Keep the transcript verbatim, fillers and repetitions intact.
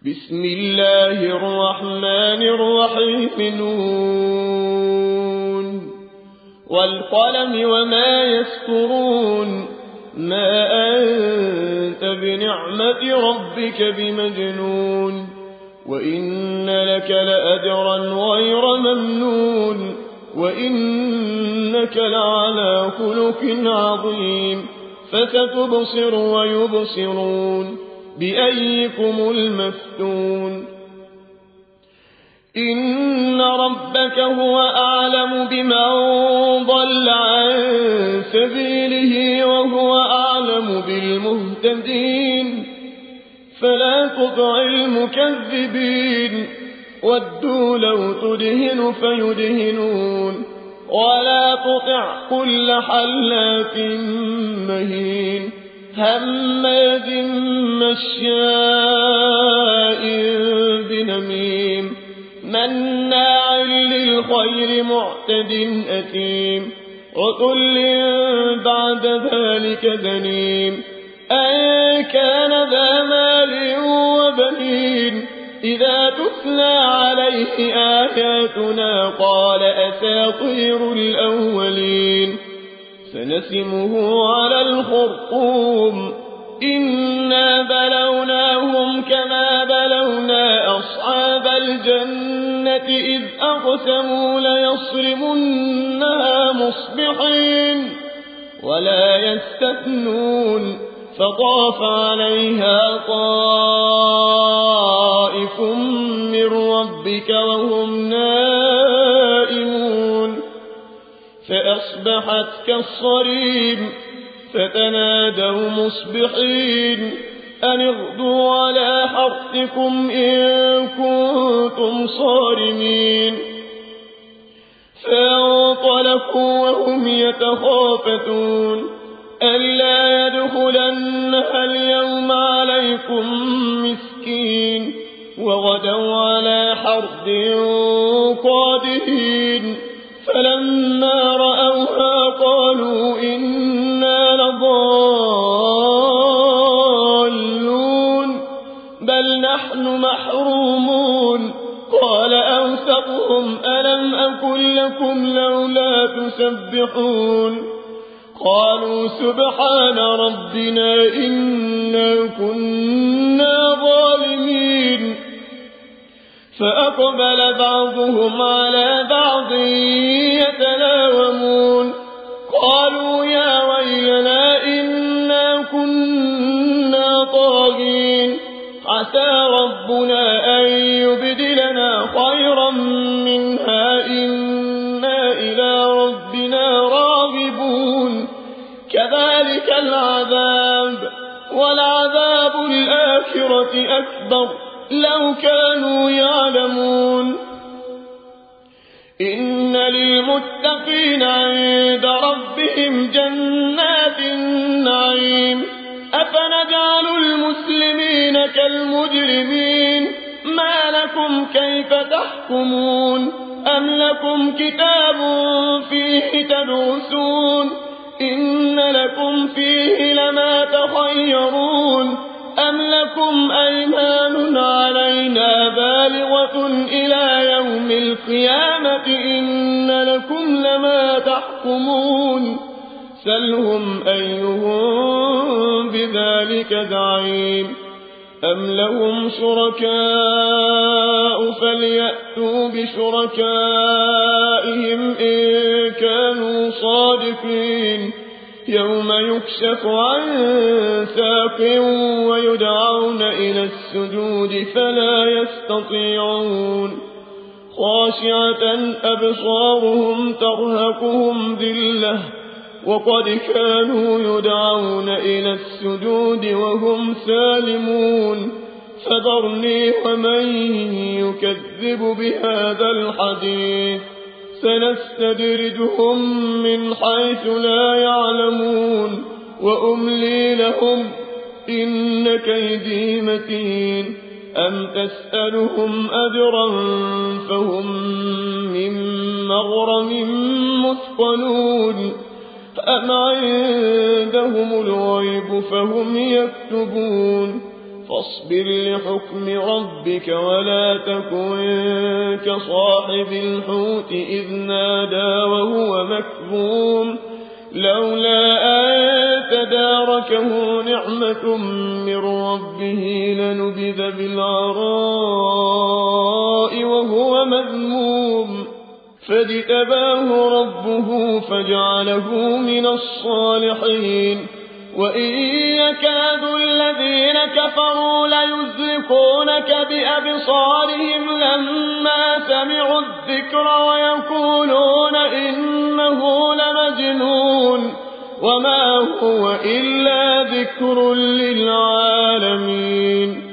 بسم الله الرحمن الرحيم نون والقلم وما يسطرون ما أنت بنعمة ربك بمجنون وإن لك لأجرا غير ممنون وإنك لعلى خلق عظيم فستبصر ويبصرون بأيكم المفتون إن ربك هو أعلم بمن ضل عن سبيله وهو أعلم بالمهتدين فلا تطع المكذبين ودوا لو تدهن فيدهنون ولا تطع كل حلاف مهين هماز مشاء بنميم مناع للخير معتد أثيم عتل بعد ذلك دنيم أن كان ذا مال وبنين إذا تتلى عليه آياتنا قال أساطير الأولين سنسمه على الخرطوم إنا بلوناهم كما بلونا أصحاب الجنة إذ أقسموا ليصرمنها مصبحين ولا يستثنون فطاف عليها طائف من ربك وهم نائمون فأصبحت كالصريم فتنادوا مصبحين أن اغدوا على حرثكم إن كنتم صارمين فانطلقوا وهم يتخافتون ألا يدخلنها اليوم عليكم مسكين وغدوا على حرد قادرين فلما رأوها قالوا إنا لضالون بل نحن محرومون قال أوسطهم ألم أقل لكم لولا تسبحون قالوا سبحان ربنا إنا كنا ظالمين فأقبل بعضهم على بعض يتلاومون قالوا يا ويلنا إنا كنا طاغين عسى ربنا أن يبدلنا خيرا منها إنا إلى ربنا راغبون كذلك العذاب ولعذاب الآخرة أكبر لو كانوا يعلمون إن للمتقين عند ربهم جنات النعيم أفنجعل المسلمين كالمجرمين ما لكم كيف تحكمون أم لكم كتاب فيه تدرسون إن لكم فيه لما تخيرون أم لكم أيمان علينا بالغة إلى يوم القيامة إن لكم لما تحكمون سلهم أيهم بذلك زعيم أم لهم شركاء فليأتوا بشركائهم إن كانوا صادقين يوم يكشف عن ساق ويدعون إلى السجود فلا يستطيعون خاشعة أبصارهم ترهقهم ذلة وقد كانوا يدعون إلى السجود وهم سالمون فذرني ومن يكذب بهذا الحديث سنستدرجهم من حيث لا يعلمون وأملي لهم إن كيدي متين أم تسألهم أجرا فهم من مغرم مثقلون أم عندهم الغيب فهم يكتبون فاصبر لحكم ربك ولا تكن كصاحب الحوت إذ نادى وهو مكظوم لولا أن تداركه نعمة من ربه لنبذ بالعراء وهو مذموم فاجتباه ربه فجعله من الصالحين وإن يكاد الذين كفروا ليزلقونك بأبصارهم لما سمعوا الذكر ويقولون إنه لمجنون وما هو إلا ذكر للعالمين